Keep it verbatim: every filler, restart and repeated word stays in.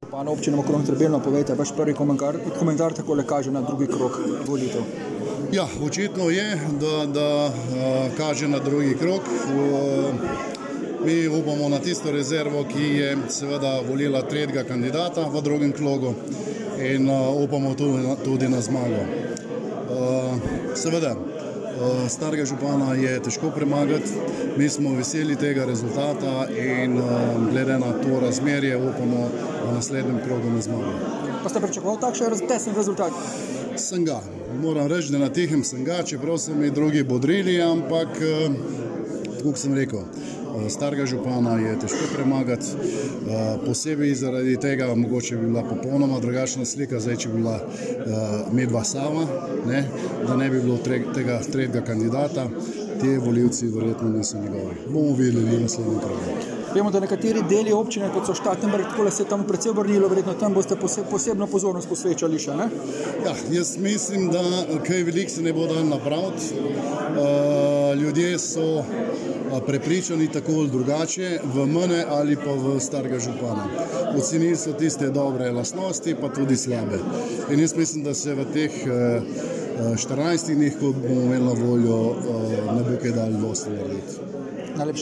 Župana občine Mokrona Trebelno, povejte, vaš prvi komentar, komentar takole kaže na drugi krog volitev. Ja, očitno je, da, da uh, kaže na drugi krog. Uh, mi upamo na tisto rezervo, ki je seveda volila tretjega kandidata v drugem krogu in uh, upamo tudi na, tudi na zmago. Uh, seveda, uh, starega župana je težko premagati, mi smo veseli tega rezultata in uh, glede na to razmerje upamo v naslednjem krogu na zmago. Pa ste pričakovali takšen tesen rezultat? Sem ga. Moram reči, da na tihem sem ga, čeprav so mi drugi bodrili, ampak, kako sem rekel, starega župana je težko premagati, posebej zaradi tega, mogoče bi bila popolnoma drugačna slika, zdaj, če bi bila medva sama, ne, da ne bi bilo tega tretjega kandidata, te volivci verjetno niso njegovi. Bomo videli v naslednjem krogu. Vemo, da nekateri deli občine, kot so Štatenberg, takole se tam predvsej obrnilo, verjetno tam boste posebno pozornost posvečali še, ne? Ja, jaz mislim, da kaj veliko se ne bo dal napraviti. Ljudje so prepričani tako ali drugače v mene ali pa v starega župana. Ocenili so tiste dobre lastnosti, pa tudi slabe. In jaz mislim, da se v teh štirinajstih dneh, ko bomo imeli na voljo, ne bo kaj dali dosti narediti. Najlepša.